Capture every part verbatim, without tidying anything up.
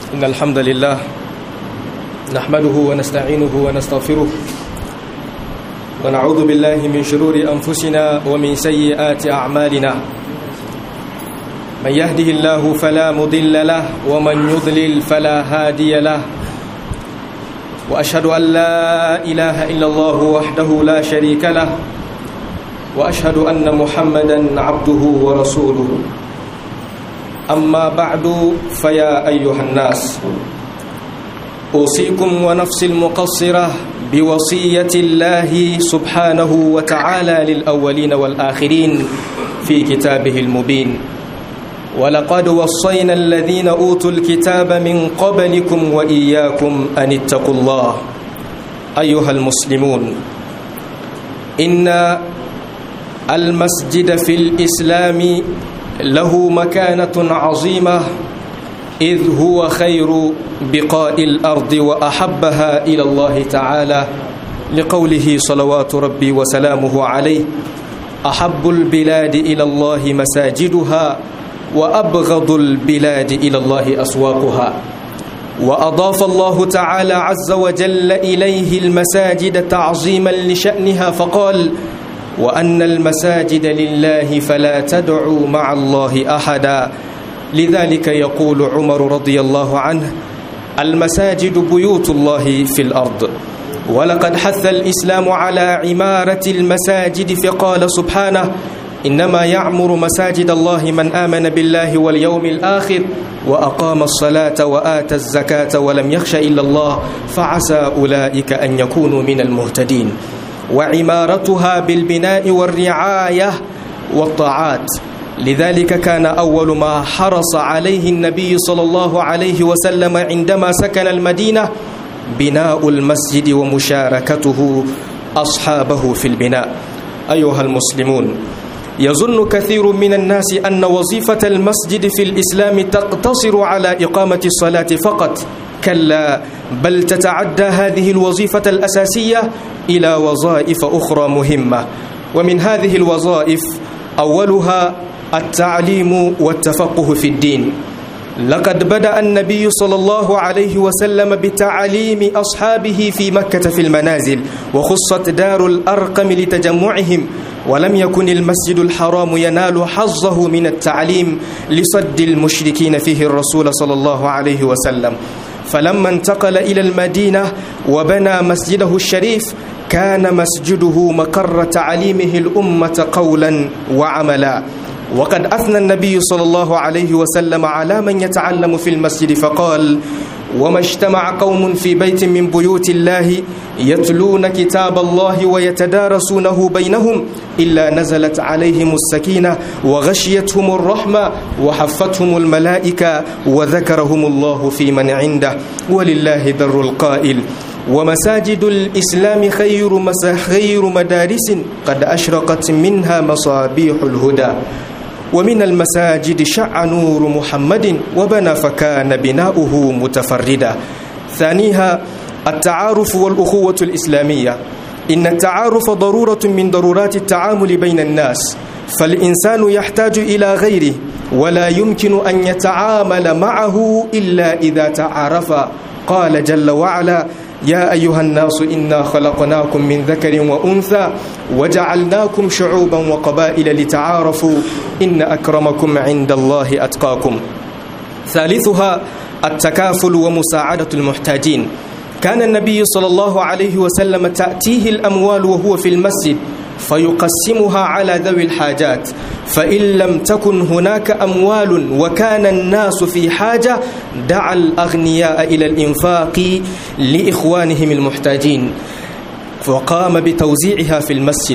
إن الحمد لله نحمده ونستعينه ونستغفره ونعوذ بالله من شرور أنفسنا ومن سيئات أعمالنا. من يهده الله فلا مضل له ومن يضلل فلا هادي له، وأشهد أن لا إله إلا الله وحده لا شريك له، وأشهد أن محمدا عبده ورسوله. أما بعد، فيا أيها الناس، أوصيكم ونفسي المقصرة بوصية الله سبحانه وتعالى للأولين والآخرين في كتابه المبين. ولقد وصينا الذين أوتوا الكتاب من قبلكم وإياكم أن اتقوا الله. أيها المسلمون، إن المسجد في الإسلام له مكانة عظيمة، إذ هو خير بقاء الأرض وأحبها إلى الله تعالى، لقوله صلوات ربي وسلامه عليه: أحب البلاد إلى الله مساجدها، وأبغض البلاد إلى الله أسواقها. وأضاف الله تعالى عز وجل إليه المساجد تعظيما لشأنها، فقال: وأن المساجد لله فلا تدعوا مع الله أحدا. لذلك يقول عمر رضي الله عنه: المساجد بيوت الله في الأرض. ولقد حث الإسلام على عمارة المساجد، فقال سبحانه: إنما يعمر مساجد الله من آمن بالله واليوم الآخر وأقام الصلاة وآتى الزكاة ولم يخش إلا الله فعسى أولئك أن يكونوا من المهتدين. وعمارتها بالبناء والرعاية والطاعات. لذلك كان أول ما حرص عليه النبي صلى الله عليه وسلم عندما سكن المدينة بناء المسجد ومشاركته أصحابه في البناء. أيها المسلمون، يظن كثير من الناس أن وظيفة المسجد في الإسلام تقتصر على إقامة الصلاة فقط. كلا، بل تتعدى هذه الوظيفة الأساسية إلى وظائف أخرى مهمة. ومن هذه الوظائف أولها التعليم والتفقه في الدين. لقد بدأ النبي صلى الله عليه وسلم بتعليم أصحابه في مكة في المنازل، وخصت دار الأرقم لتجمعهم، ولم يكن المسجد الحرام ينال حظه من التعليم لصد المشركين فيه الرسول صلى الله عليه وسلم. فلما انتقل إلى المدينة وبنى مسجده الشريف، كان مسجده مقر تعليمه الأمة قولا وعملا. وقد أثنى النبي صلى الله عليه وسلم على من يتعلم في المسجد، فقال: وما اجتمع قوم في بيت من بيوت الله يتلون كتاب الله ويتدارسونه بينهم إلا نزلت عليهم السكينة وغشيتهم الرحمة وحفتهم الملائكة وذكرهم الله في من عنده، ولله در القائل: ومساجد الإسلام خير خير مدارس قد أشرقت منها مصابيح الهدى. ومن المساجد شع نور محمد وبنى فكان بناؤه متفردا. ثانيها التعارف والأخوة الإسلامية. إن التعارف ضرورة من ضرورات التعامل بين الناس، فالإنسان يحتاج إلى غيره، ولا يمكن أن يتعامل معه إلا إذا تعارف. قال جل وعلا: يا أيها الناس إنا خلقناكم من ذكر وأنثى وجعلناكم شعوبا وقبائل لتعارفوا إن أكرمكم عند الله أتقاكم. ثالثها التكافل ومساعدة المحتاجين. كان النبي صلى الله عليه وسلم تأتيه الأموال وهو في المسجد فيقسمها على ذوي الحاجات، فإن لم تكن هناك أموال وكان الناس في حاجة دعا الأغنياء إلى الإنفاق لإخوانهم المحتاجين، وقام بتوزيعها في المسجد.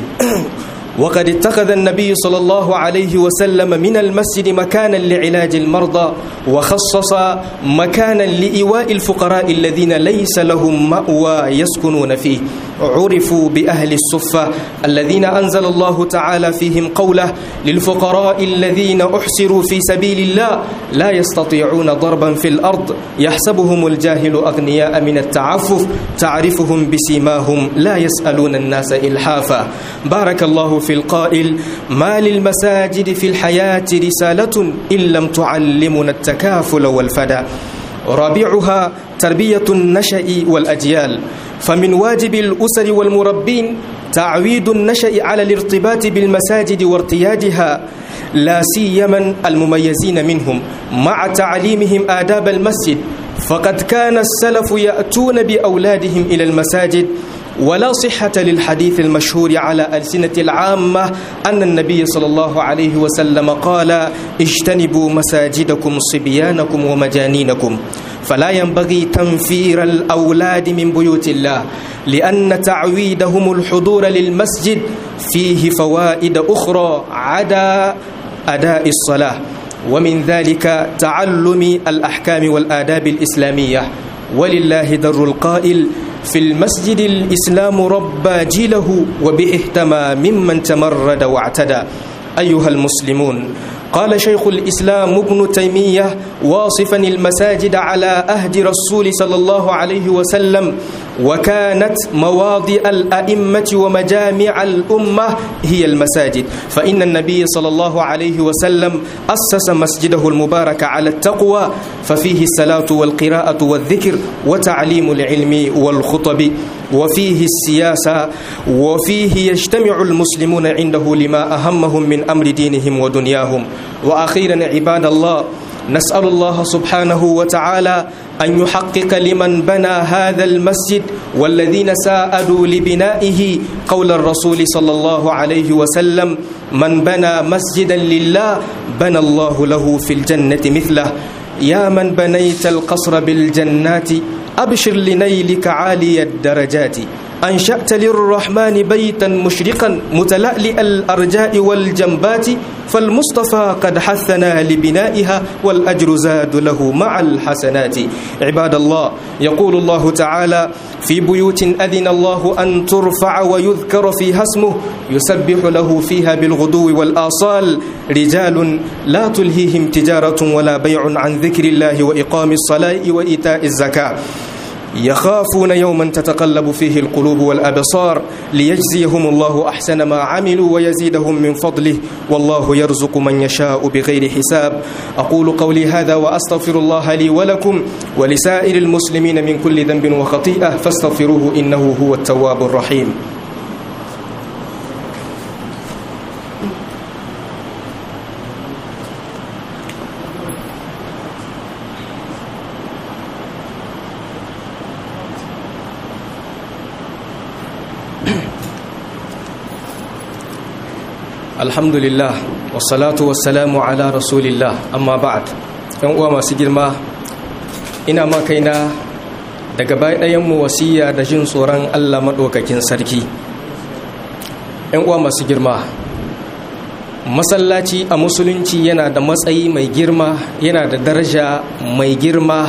وقد اتخذ النبي صلى الله عليه وسلم من المسجد مكانا لعلاج المرضى، وخصص مكانا لإيواء الفقراء الذين ليس لهم مأوى يسكنون فيه. عرفوا بأهل الصفة الذين أنزل الله تعالى فيهم قوله: للفقراء الذين أحسروا في سبيل الله لا يستطيعون ضربا في الأرض يحسبهم الجاهل أغنياء من التعفف تعرفهم بسيماهم لا يسألون الناس إلحافا. بارك الله في القائل: ما للمساجد في الحياة رسالة إن لم تعلمنا التكافل والفدا. رابعها تربية النشأ والأجيال، فمن واجب الأسر والمربين تعويد النشأ على الارتباط بالمساجد وارتيادها، لا سيما المميزين منهم، مع تعليمهم آداب المسجد، فقد كان السلف يأتون بأولادهم إلى المساجد، ولا صحة للحديث المشهور على ألسنة العامة أن النبي صلى الله عليه وسلم قال: اجتنبوا مساجدكم صبيانكم ومجانينكم. فلا ينبغي تنفير الأولاد من بيوت الله، لأن تعويدهم الحضور للمسجد فيه فوائد أخرى عدا أداء الصلاة، ومن ذلك تعلم الأحكام والآداب الإسلامية. ولله در القائل: في المسجد الإسلام ربى جيله وبه اهتمى ممن تمرد واعتدى. أيها المسلمون، قال شيخ الإسلام ابن تيمية واصفا المساجد على أهد رسول صلى الله عليه وسلم: وكانت مواضع الأئمة ومجامع الأمة هي المساجد، فإن النبي صلى الله عليه وسلم أسس مسجده المبارك على التقوى، ففيه الصلاة والقراءة والذكر وتعليم العلم والخطب، وفيه السياسة، وفيه يجتمع المسلمون عنده لما أهمهم من أمر دينهم ودنياهم. وأخيرا عباد الله، نسأل الله سبحانه وتعالى أن يحقق لمن بنى هذا المسجد والذين ساءدوا لبنائه قول الرسول صلى الله عليه وسلم: من بنى مسجدا لله بنى الله له في الجنة مثله. يا من بنيت القصر بالجنات أبشر لنيلك عالي الدرجات، أنشأت للرحمن بيتا مشرقا متلألئ الأرجاء والجنبات، فالمصطفى قد حثنا لبنائها والأجر زاد له مع الحسنات. عباد الله، يقول الله تعالى: في بيوت أذن الله أن ترفع ويذكر فيها اسمه يسبح له فيها بالغدو والآصال رجال لا تلهيهم تجارة ولا بيع عن ذكر الله وإقام الصلاة وإيتاء الزكاة، يخافون يوما تتقلب فيه القلوب والأبصار، ليجزيهم الله أحسن ما عملوا ويزيدهم من فضله، والله يرزق من يشاء بغير حساب. أقول قولي هذا وأستغفر الله لي ولكم ولسائر المسلمين من كل ذنب وخطيئة، فاستغفروه إنه هو التواب الرحيم. Alhamdulillah, wassalatu wassalamu ala rasulillah, amma ba'd. Yan uwa masu girma, ina ma kaina daga bai ɗayan mu wasiya da jin tsoron Allah maɗaukakin sarki. Yan uwa masu girma, masallaci a musulunci yana da matsayi mai girma, yana da daraja mai girma,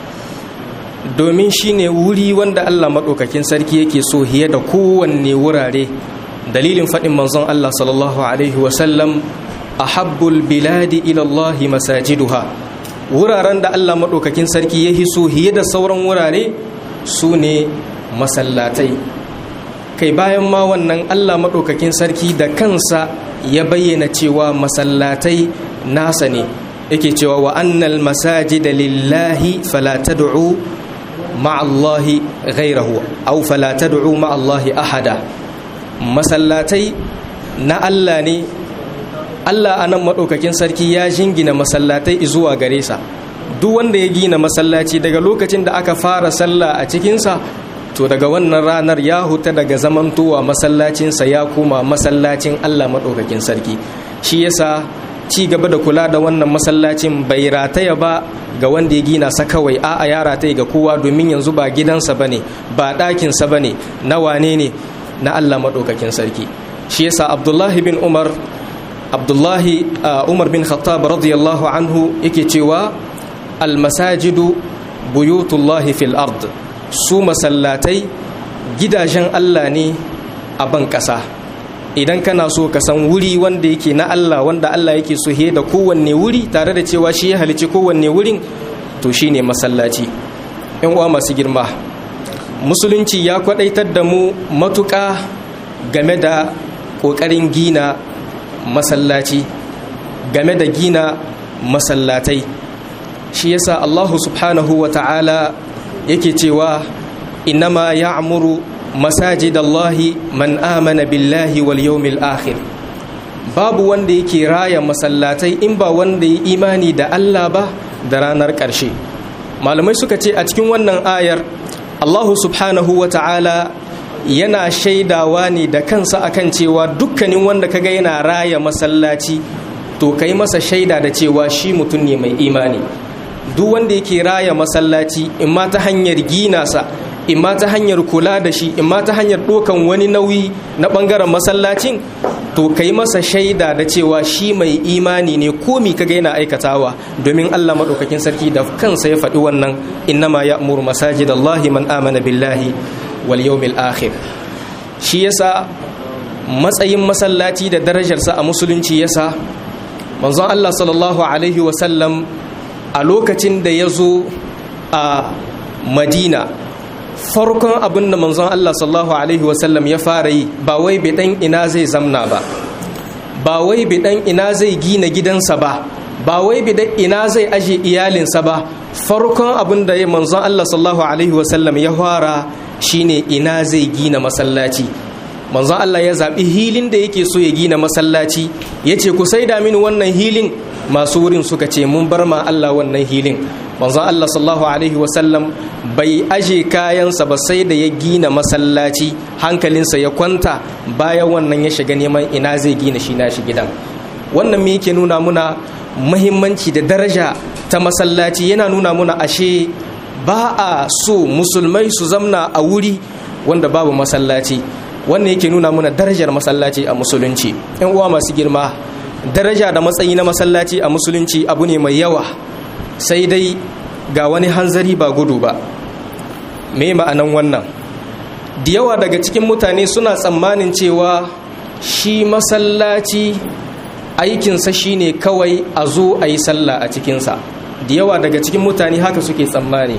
domin shine wuri wanda Allah maɗaukakin sarki yake so hiye da kowanne wurare. Dalilin faɗin manzon Allah sallallahu alaihi wasallam: ahabbul biladi ila Allah masajiduha. Wuraren da Allah maɗaukakin sarki ya hiso hiye da sauran wurare su ne masallatai. Kai bayan ma wannan, Allah maɗaukakin sarki da kansa ya bayyana cewa masallatai nasa ne, yake cewa: wa annal masajida lillahi fala tad'u ma'allahi ghayrahu aw fala tad'u ma'allahi ahada. Masallatai na Allah ne. Allah anan maɗaukakin sarki ya jingina masallatai zuwa gare sa. Duk wanda ya gina masallaci daga lokacin da aka fara sallah a cikinsa, to daga wannan ranar ya huta daga zamantowa masallacinsa ya koma masallacin Allah maɗaukakin sarki. Shi yasa ci gaba da kula da wannan masallacin bai rataya ba ga wanda ya gina sa kawai, a'a ya rataya ga kowa, domin yanzu ba gidansa bane, ba ɗakinsa bane, na wane ne? Na Allah maɗaukakin sarki. Shi yasa Abdullahi bin Umar Abdullahi uh, Umar bin Khattab radiyallahu anhu yake cewa: almasajidu buyutullahi fil ard. Su masallatai gidajen Allah ne a ban ƙasa. Idan kana so ka san wuri wanda yake na Allah, wanda Allah yake so he da kowanne wuri, tare da cewa shi ya halici kowanne wurin, to shine masallaci. Yan uwa masu girma, musulunci ya kwadaitar da mu matuƙa game da ƙoƙarin gina masallaci, game da gina masallatai. shi yasa Allah subhanahu wa ta'ala yake cewa innama ya'muru masajidallahi man amana billahi wal yawmil akhir. Babu wanda yake raya masallatai in ba wanda ya imani da Allah ba da ranar ƙarshe. Malamai suka ce a cikin wannan ayar Allah subhanahu wa ta'ala yana shaidawa ne da kansa akan cewa dukkanin wanda kaga yana raya masallaci to kai masa shaida da cewa shi mutum ne mai imani. Duk wanda yake raya masallaci in ma ta hanyar gina sa, in ma ta hanyar kula da shi, in ma ta hanyar ɗaukan wani nauyi na ɓangaren masallacin, to kai masa shaida da cewa shi mai imani ne komi kaga yana aikatawa, domin Allah maɗaukakin sarki da kansa ya faɗi wannan innama ya'muru masajidallahi man amana billahi wal yawmil akhir. Shi yasa matsayin masallaci da darajarsa a musulunci yasa manzon Allah sallallahu alaihi wa sallam a lokacin da ya zo a Madina, farkon abin da manzon Allah sallallahu alaihi wa sallam ya fara yi ba wai bidan ina zai zamna ba, ba wai bidan ina zai gina gidansa ba, ba wai bidan ina zai aje iyalinsa ba. Farkon abin da manzon Allah sallallahu alaihi wa sallam ya fara shine ina zai gina masallaci. Manzon Allah ya zaɓi hilin da yake so ya gina masallaci, ya ce ku saida mini wannan hilin. Masu wurin suka ce mun bar ma Allah wannan hilin. Manzon Allah sallallahu alaihi wasallam bai aje kayansa ba sai da ya gina masallaci, hankalinsa ya kwanta. Bayan wannan ya shiga neman ina zai gina shi nashi gidan. Wannan me yake nuna muna muhimmanci da daraja ta masallaci, yana nuna muna ashe ba a so musulmai su zamna a wuri wanda babu masallaci. Wannan yake nuna muna darajar masallaci a musulunci. Yan uwa masu girma, daraja da matsayi na masallaci a musulunci abu ne mai yawa, sai dai ga wani hanzari ba gudu ba. Me ma'anan wannan? Da yawa daga cikin mutane suna tsammanin cewa shi masallaci aikinsa shine kawai a zo a yi sallah a cikinsa. Da yawa daga cikin mutane haka suke tsammani.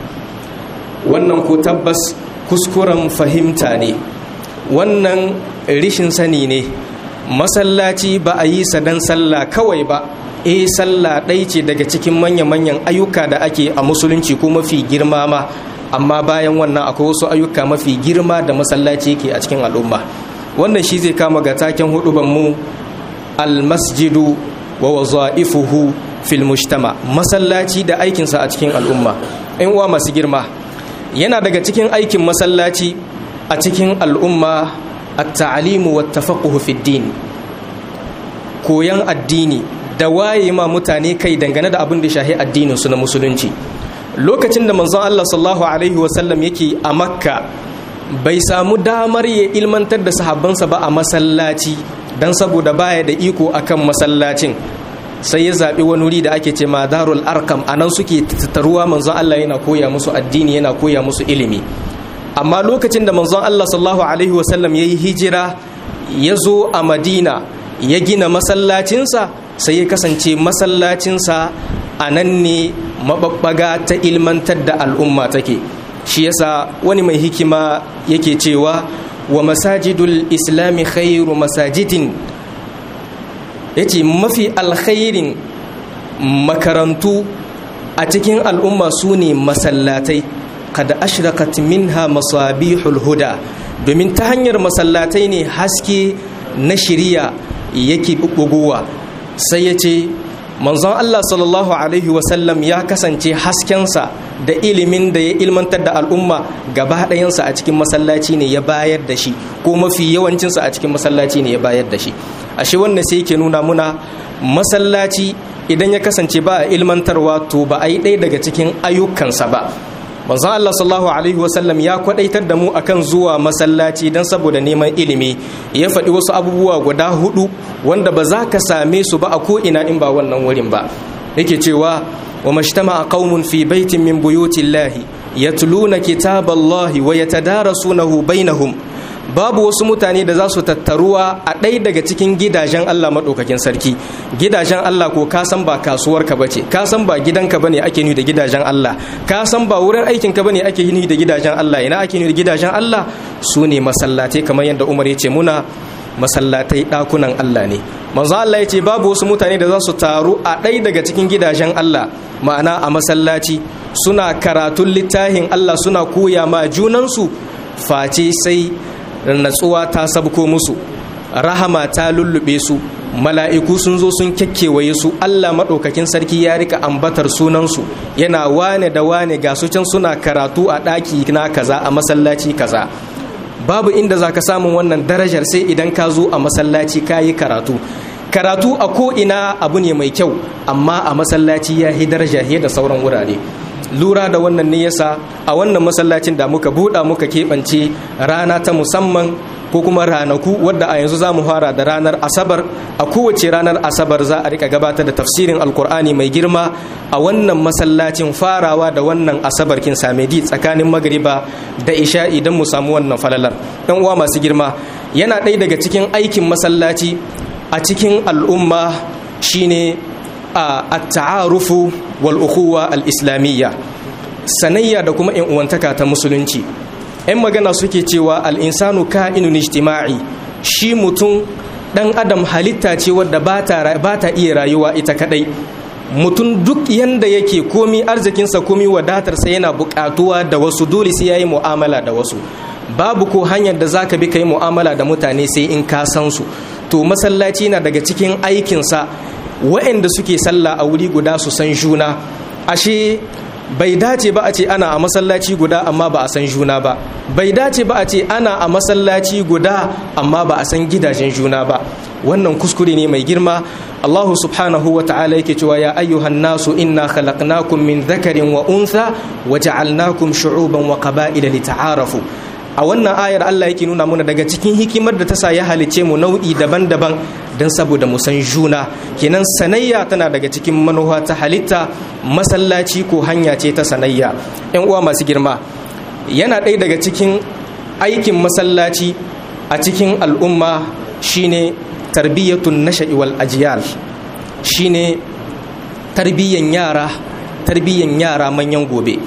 Wannan ko tabbas kuskuren fahimta ne, wannan rishin sani ne. Masallaci ba a yi sa dan sallah kawai ba, eh sallah ɗai ce daga cikin manya-manyan ayyuka da ake a musulunci ko mafi girma ma, amma bayan wannan akwai wasu ayyuka mafi girma da masallaci yake a cikin al'umma. Wannan shi zai kama ga taken huduban mu al-masjidu wa wazaifuhu fil mujtama, masallaci da aikinsa a cikin al'umma. Ɗan uwa masu girma, yana daga cikin aikin masallaci a cikin al'umma at-ta'limu wat-tafaqquhu fi din, koyan addini da waye ma mutane kai dangane da abin da shahi addinin su na musulunci. Lokacin da manzon Allah sallallahu alaihi wa sallam yake a Makka, bai samu damar ya ilmantar da sahabbansa ba a masallaci dan saboda baya da iko akan masallacin. Sai ya zaɓi wani wuri da ake ce ma Darul Arkam, anan suke tattaruwa manzon Allah yana koya musu addini, yana koya musu ilimi. Amma lokacin da manzon Allah sallallahu alaihi wasallam ya yi hijira ya zo a Madina ya gina masallacinsa, sai ya kasance masallacinsa a nan ne mababbaga ta ilmantar da al'umma take. Shi yasa wani mai hikima yake cewa wa masajidul islami khairu masajidin, yace mafi alkhairin makarantu a cikin al'umma su ne masallatai. Kada ashrakat minha masabihul huda, domin ta hanyar masallatai ne haske na shiriya yake buguwa. Sai ya ce manzon Allah sallallahu alaihi wasallam ya kasance haskensa da ilimin da ya ilmantar da al'umma gaba ɗayansa a cikin masallaci ne ya bayar da shi, ko mafi yawancinsa a cikin masallaci ne ya bayar da shi. Ashe wannan sai yake nuna muna masallaci idan ya kasance ba a ilmantarwa to ba a yi ɗaya daga cikin ayyukansa ba. Manzon Allah sallallahu alaihi wasallam ya kwadaitar da mu akan zuwa masallaci dan saboda neman ilimi. Ya faɗi wasu abubuwa guda hudu wanda ba za ka same su ba a ko ina in ba wannan wurin ba. Yake cewa wa mashtama'a qaumun fi baitin min buyutillahi yatluna kitaballahi wa yatadarasunahu bainahum. Babu wasu mutane da za su tattaruwa a ɗaya daga cikin gidajen Allah maɗaukakin sarki. Gidajen Allah ko ka san ba kasuwarka ba ce, ka san ba gidanka ba ne ake nuni da gidajen Allah, ka san ba wurin aikinka ba ne ake nuni da gidajen Allah. Ina ake nuni da gidajen Allah? Su ne masallatai, kamar yadda Umar ya ce muna masallatai ɗakunan Allah ne. Manzo Allah ya ce babu wasu mutane da za su taru a ɗai daga cikin gidajen Allah, ma'ana a masallaci, suna karatun littafin Allah suna koya ma junansu, face sai natsuwa ta sabko musu, rahama ta lullube su, mala'iku sun zo sun kyakkyewaye su, Allah maɗaukakin sarki ya rika ambatar sunansu, yana wane da wane ga su can suna karatu a ɗaki na kaza a masallaci kaza. Babu inda za ka samun wannan darajar sai idan ka zo a masallaci ka yi karatu. Karatu a ko'ina abu ne mai kyau, amma a masallaci ya yi daraja fiye da sauran wurare. Lura da wannan ne yasa a wannan masallacin da muka buɗa muka keɓance rana ta musamman ko kuma ranaku wadda a yanzu za mu fara da ranar asabar. A kowace ranar asabar za a rika gabatar da tafsirin alkur'ani mai girma a wannan masallacin, farawa da wannan asabar kin samedi tsakanin magriba da isha, idan mu samu wannan falalar. Ɗan uwa masu girma, yana ɗaya daga cikin aikin masallaci a cikin al'umma shine a ta'arufu wal ukhuwa al-islamiyya, sanayya da kuma in uwantaka ta musulunci. ‘Yan magana suke cewa al'insanu ka'inun ijtima'i, shi mutum ɗan adam halitta ce wadda ba ta iya rayuwa ita kaɗai. Mutum duk yanda yake komi arzikinsa komi wadatarsa yana buƙatuwa da wasu, dole sai ya yi mu'amala da wasu. Babu ko hanyar da za ka bi ka yi mu'amala da mutane sai in ka san su. To masallaci na daga cikin aikinsa waɗanda suke sallah a wuri guda su san juna. Ashe bai dace ba a ce ana a masallaci guda amma ba a san juna ba, bai dace ba a ce ana a masallaci guda amma ba a san gidajen juna ba. Wannan kuskure ne mai girma. Allah subhanahu wa ta'ala yake cewa ya ayyuhan nasu inna khalaqnakum min dhakarin wa untha wa ja'alnakum shu'uban wa qaba'ila lita'arafu. A wannan ayar Allah yake nuna muna daga cikin hikimar da ta sa ya halice mu nau'i daban-daban don saboda mu san juna. Kenan sanayya tana daga cikin manufa ta halitta, masallaci ko hanya ce ta sanayya. ‘Yan uwa masu girma, yana ɗaya daga cikin aikin masallaci a cikin al'umma shine tarbiyyatun nasha'i wal ajiyal, shine tarbiyyan yara, tarbiyyan yara manyan gobe.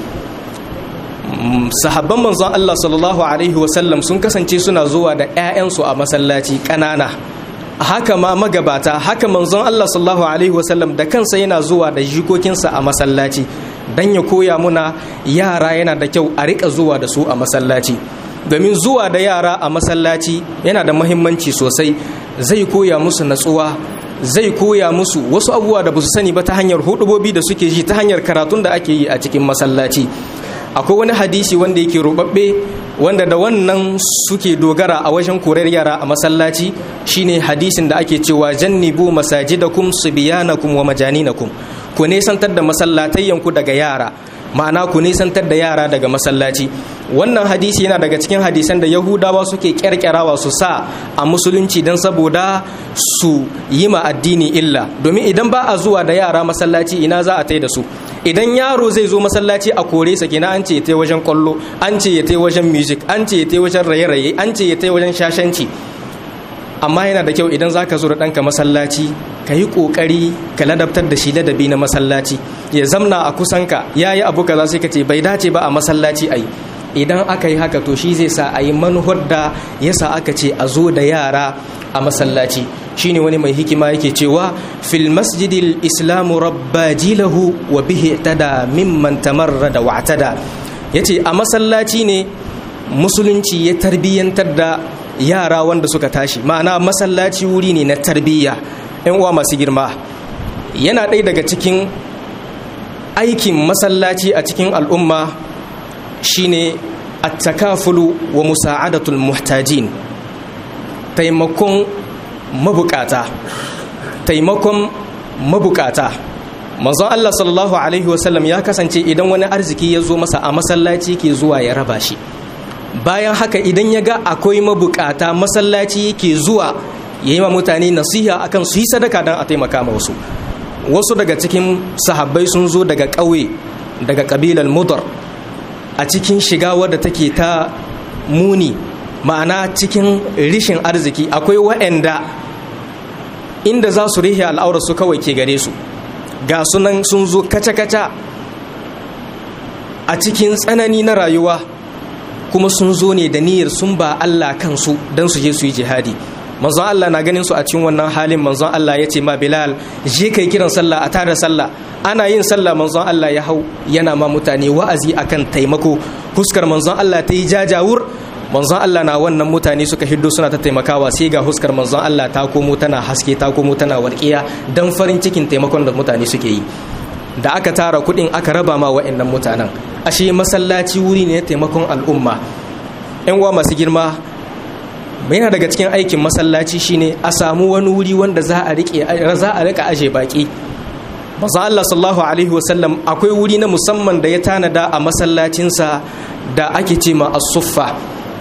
Sahabban manzon Allah sallallahu alaihi wasallam sun kasance suna zuwa da 'ya'yansu a masallaci ƙanana. Haka ma magabata, haka manzon Allah sallallahu alaihi wasallam da kansa yana zuwa da jikokinsa a masallaci dan ya koya muna yara yana da kyau a rika zuwa da su a masallaci. Domin zuwa da yara a masallaci yana da muhimmanci sosai, zai koya musu natsuwa, zai koya musu wasu abubuwa da ba su sani ba ta hanyar hudubobi da suke ji, ta hanyar karatun da ake yi a cikin masallaci. Akwai wani hadisi wanda yake rubabbe wanda da wannan suke dogara a wajen korar yara a masallaci, shine hadisin da ake cewa jannibu masajidakum subyanakum wa majaninakum, ku nesantar da masallatayyanku daga yara, ma'ana ku nesantar da yara daga masallaci. Wannan hadisi yana daga cikin hadisan da Yahudawa suke kyarkyarawa su sa a musulunci don saboda su yi ma addini illa. Domin idan ba a zuwa da yara masallaci, ina za a tai da su? Idan yaro zai zo masallaci a kore sa, kina an ce ya tai wajen kwallo, an ce ya tai wajen music, an ce ya tai wajen raye-raye, an ce ya tai wajen shashanci. Amma yana da kyau idan zaka zo da ɗanka masallaci, ka yi ƙoƙari ka ladabtar da shi ladabi na masallaci, ya zamna a kusanka, ya yi abu kaza sai ka ce bai dace ba a masallaci ai. Idan aka yi haka to shi zai sa a yi manuhar da ya sa aka ce a zo da yara a masallaci. Shi ne wani mai hikima yake cewa fil masjidil islamu rabbajilahu wa bihi tada mimman tamarrada wa tada. Ya ce a masallaci ne musulunci ya tarbiyyantar da yara wanda suka tashi, ma'ana masallaci wuri ne na tarbiyya. ‘Yan uwa masu girma, yana ɗaya daga cikin aikin masallaci a cikin al'umma shine at-takafulu wa musa'adatul muhtajin, taimakon mabukata, taimakon mabukata. Manzon Allah sallallahu alaihi wasallam ya kasance idan wani arziki ya zo masa a masallaci ke zuwa ya raba shi. Bayan haka idan ya ga akwai mabukata, masallaci ke zuwa ya yi ma mutane nasiha akan su yi sadaka don a taimaka ma wasu. Wasu daga cikin sahabbai sun zo daga ƙauye, daga ƙabilar Mudar, a cikin shiga wadda take ta muni, ma'ana cikin rishin arziki. Akwai waɗanda inda za su rihe al'aurar su kawai ke gare su, ga sunan sun zo kaca-kaca a cikin tsanani na rayuwa, kuma sun zo ne da niyyar sun ba Allah kansu don su je su yi jihadi. manzon Allah na ganin su a cikin wannan halin manzon Allah ya ce ma Bilal je kai kiran sallah a tada sallah. Ana yin sallah manzon Allah ya hau yana ma mutane wa'azi akan taimako. Huskar manzon Allah ta yi jajawur, manzon Allah na wannan mutane suka hiddo suna ta taimakawa, sai ga huskar manzon Allah ta komo tana haske, ta komo tana walƙiya dan farin cikin taimakon da mutane suke yi. Da aka tara kuɗin aka raba ma wa'annan mutanen. Ashe masallaci wuri ne na taimakon al'umma. Yan uwa masu girma, yana daga cikin aikin masallaci shine a samu wani wuri wanda za a rike za a rika aje baki. Manzo Allah sallallahu alaihi wasallam akwai wuri na musamman da ya tanada a masallacinsa da ake ce ma as-suffa.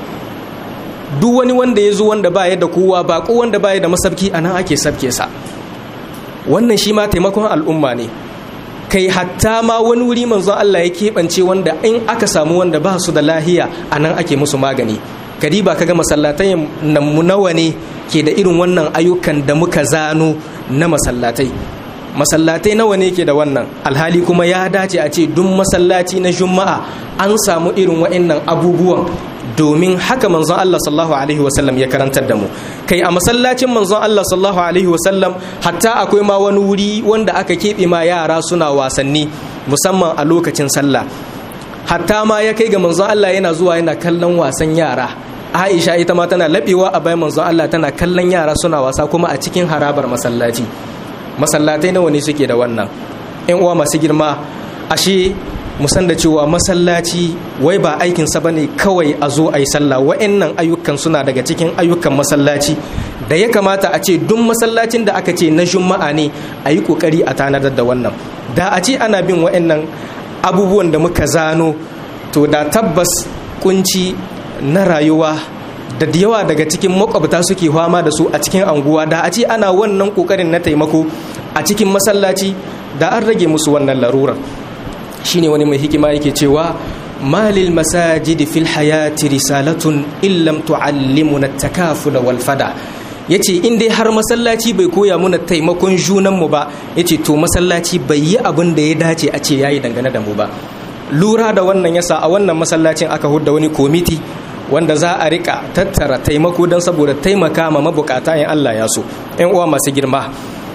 Duk wani wanda ya zo wanda baya da kowa, bako wanda baya da masabki, anan ake sabke sa. Wannan shi ma taimakon al'umma ne. Kai hatta ma wani wuri manzo Allah ya keɓance wanda in aka samu wanda ba su da lahiya anan ake musu magani. Kadiba kaga masallatai nan mu nawa ne ke da irin wannan ayyukan da muka zano na masallatai. Masallatai nawa ne ke da wannan, alhali kuma ya dace a ce duk masallaci na juma'a an samu irin wa'annan abubuwan, domin haka manzon Allah sallallahu alaihi wasallam ya karantar da mu. Kai a masallacin manzon Allah sallallahu alaihi wasallam hatta akwai ma wani wuri wanda aka keɓe ma yara suna wasanni musamman a lokacin sallah. Hatta ma ya kai ga manzon Allah yana zuwa yana kallon wasan yara. Aisha ita ma tana laɓewa a bayan manzon Allah tana kallon yara suna wasa kuma a cikin harabar masallaci. Masallatai nawa ne suke da wannan? Ƴan uwa masu girma, ashe musan da cewa masallaci wai ba aikinsa bane kawai a zo a yi sallah. Wa'annan ayyukan suna daga cikin ayyukan masallaci da ya kamata a ce duk masallacin da aka ce na juma'a ne a yi kokari a tanadar da wannan. Da a ce ana bin wa'annan abubuwan da muka zano, to da tabbas kunci na rayuwa da yawa daga cikin makwabta suke fama da su a cikin anguwa, da a ce ana wannan kokarin na taimako a cikin masallaci da an rage musu wannan larurar. Shine wani mai hikima yake cewa malil masajidi fil hayati risalatun illam tuallimuna at-takaful wal fada. Yace in dai har masallaci bai koya muna taimakon junanmu ba, yace to masallaci bai yi abin da ya dace a ce yayi dangane da mu ba. Lura da wannan yasa a wannan masallacin aka hudda wani komiti wanda za a rika tattara taimako don saboda taimaka ma mabukata in Allah ya so. Ƴan uwa masu girma,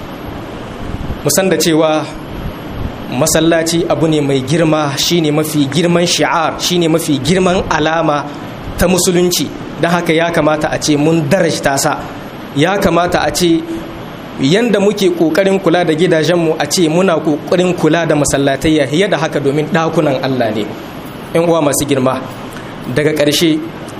musan da cewa masallaci abu ne mai girma, shine mafi girman shi'ar, shine mafi girman alama ta musulunci. Don haka ya kamata a ce mun darajta sa, ya kamata a ce yanda muke kokarin kula da gidajenmu a ce muna kokarin kula da masallatai ya da haka, domin ɗakunan Allah ne. Ƴan uwa masu girma, daga ƙarshe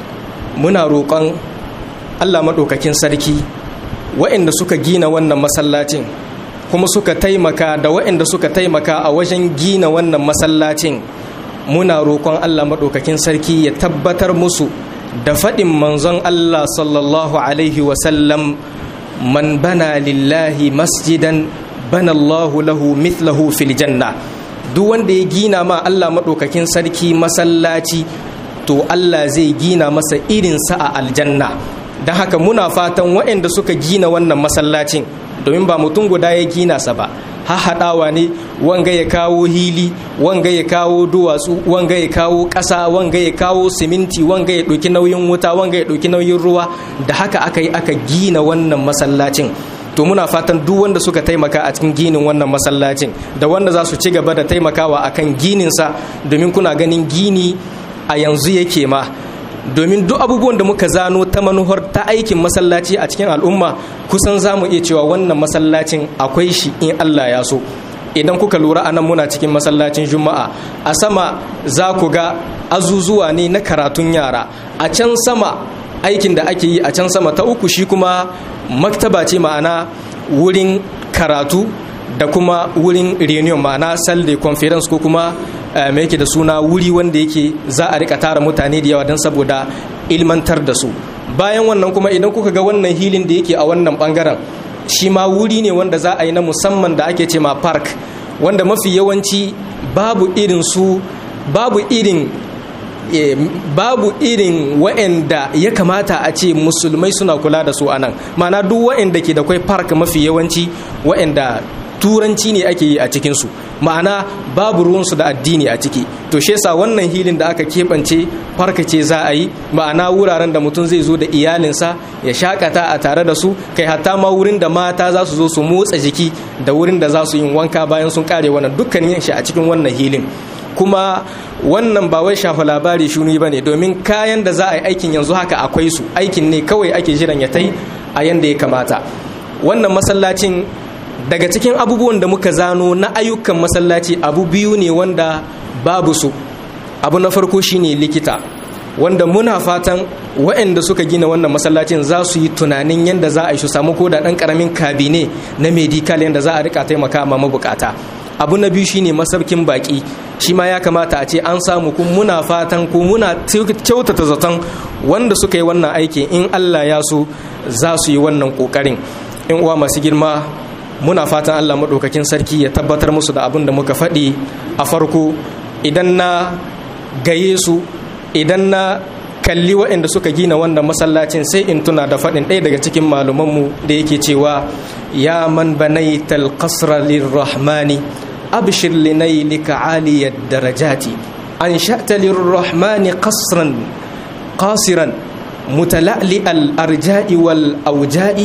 muna roƙon Allah maɗaukakin sarki waɗanda suka gina wannan masallacin kuma suka taimaka da waɗanda suka taimaka a wajen gina wannan masallacin, muna roƙon Allah maɗaukakin sarki ya tabbatar musu da faɗin manzon Allah sallallahu alaihi wasallam, man bana lillahi masjidan bana Allahu lahu mithlahu fil janna. Duk wanda ya gina ma Allah maɗaukakin sarki masallaci, to Allah zai gina masa irinsa a aljanna. Don haka muna fatan waɗanda suka gina wannan masallacin, domin ba mutum guda ya gina sa ba, haɗawa ne, wanga ya kawo hili, wanga ya kawo duwatsu, wanga ya kawo ƙasa, wanga ya kawo siminti, wanga ya ɗauki nauyin wuta, wanga ya ɗauki nauyin ruwa. Da haka aka yi aka gina wannan masallacin. To muna fatan duk wanda suka taimaka a cikin ginin wannan masallacin da wanda za su ci gaba da taimakawa akan gininsa, domin kuna ganin gini a yanzu yake ma, domin duk abubuwan da muka zano ta manuhar ta aikin masallaci a cikin al'umma, kusan za mu iya cewa wannan masallacin akwai shi in Allah ya so. Idan kuka lura anan muna cikin masallacin juma'a, a sama za ku ga azuzuwa ne na karatun yara, a can sama aikin da ake yi a can sama ta uku shi kuma maktaba ce, ma'ana wurin karatu da kuma wurin reunion, ma'ana salle de conference ko kuma mai yake da suna wuri wanda yake za a rika tara mutane da yawa don saboda ilmantar da su. Bayan wannan kuma idan kuka ga wannan hilin da yake a wannan bangaren, shi ma wuri ne wanda za a yi na musamman da ake ce ma park, wanda mafi yawanci babu irin su babu irin e, babu irin wa'anda ya kamata a ce musulmai suna kula da su anan. Ma'ana duk wa'anda ke da kwai park mafi yawanci wa'anda turanci ne ake yi a cikinsu, ma'ana babu ruwansu da addini a ciki. To shi yasa wannan hilin da aka keɓance farkace za a yi, ma'ana wuraren da mutum zai zo da iyalinsa ya shakata a tare da su, kai hatta ma wurin da mata za su zo su motsa jiki da wurin da za su yi wanka bayan sun kare wannan, dukkan yin shi a cikin wannan hilin. Kuma wannan ba wai shafa labari shuni ba ne, domin kayan da za a yi aikin yanzu haka akwai su, aikin ne kawai ake jiran ya tai a yanda ya kamata. Wannan masallacin daga cikin abubuwan da muka zano na ayyukan masallaci abu biyu ne wanda babu su. Abu na farko shine likita, wanda muna fatan waɗanda suka gina wannan masallacin za su yi tunanin yadda za a yi su samu ko da ɗan ƙaramin kabine na medical yadda za a rika taimaka ma mabukata. Abu na biyu shine masaukin baki, shi ma ya kamata a ce an samu, kun muna fatan ko muna kyautata zaton wanda suka yi wannan aiki in Allah ya so za su yi wannan kokarin. In uwa masu girma, muna fatan Allah maɗaukakin sarki ya tabbatar musu da abin da muka faɗi a farko. Idan na gaye su, idan na kalli waɗanda suka gina wannan masallacin, sai in tuna da faɗin ɗaya daga cikin malumanmu da yake cewa ya man banaital qasra lirrahmani abshir linaylika aliyad darajati an sha'ta lirrahmani qasran qasiran mutala'li al arja'i wal awja'i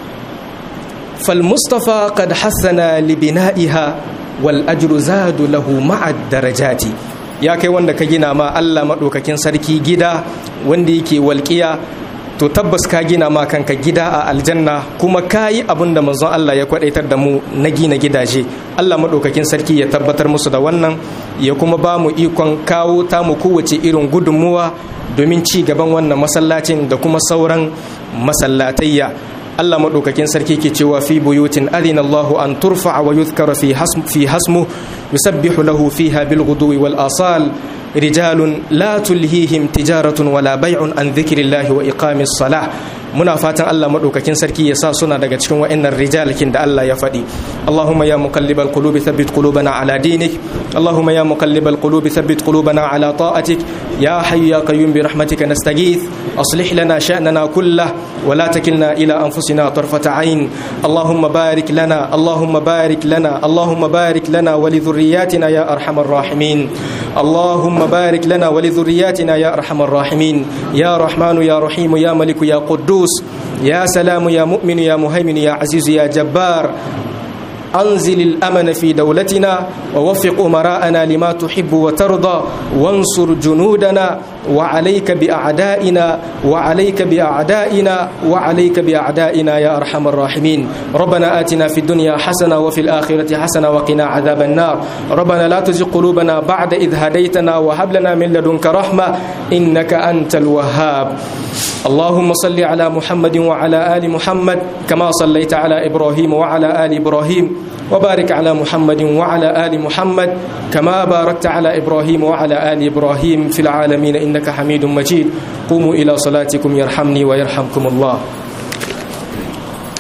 فالمصطفى قد حسنا لبنائها والأجر زاد له مع الدرجات. ya kai wanda ka gina ma Allah maɗaukakin sarki gida wanda yake walƙiya, to tabbas ka gina ma kanka gida a aljanna, kuma ka yi abin da manzon Allah ya kwaɗaitar da mu na gina gidaje. Allah maɗaukakin sarki ya tabbatar musu da wannan, ya kuma ba mu ikon kawo ta mu kowace irin gudunmuwa domin ci gaban wannan masallacin da kuma sauran masallatayya. Allah maɗaukakin sarki ke cewa fi buyutin adina Allahu an turfa wa yuzkara fi hasmu fi hasmu yusabbihu lahu fiha bil ghudwi wal asal rijalun la tulhihim tijaratun wala bay'un an dhikrillahi wa iqamis salah. Muna fatan Allah maɗaukakin sarki ya sa suna daga cikin wa'annan rijalikin da Allah ya faɗi. Allahumma ya muqallibal qulubi thabbit qulubana ala dinik. Allahumma ya muqallibal qulubi thabbit qulubana ala ta'atik. Ya hayyu ya qayyum bi rahmatika nastaghith. Aslih lana sha'nana kullah wa la takilna ila anfusina tarfata 'ain. Allahumma barik lana, Allahumma barik lana, Allahumma barik lana wa li dhurriyyatina ya arhamar rahimin. Allahumma barik lana wa li dhurriyyatina ya arhamar rahimin. Ya Rahmanu ya Rahimu ya Maliku ya Quddus يا سلام يا مؤمن يا مهيمن يا عزيز يا جبار. أنزل الأمن في دولتنا ووفق أمراءنا لما تحب وترضى وانصر جنودنا وعليك بأعدائنا وعليك بأعدائنا وعليك بأعدائنا يا أرحم الراحمين. ربنا آتنا في الدنيا حسنة وفي الآخرة حسنة وقنا عذاب النار. ربنا لا تزغ قلوبنا بعد إذ هديتنا وهب لنا من لدنك رحمة إنك أنت الوهاب. اللهم صل على محمد وعلى آل محمد كما صليت على إبراهيم وعلى آل إبراهيم وبارك على محمد وعلى آل محمد كما باركت على إبراهيم وعلى آل إبراهيم في العالمين إنك حميد مجيد. قوموا إلى صلاتكم يرحمني ويرحمكم الله.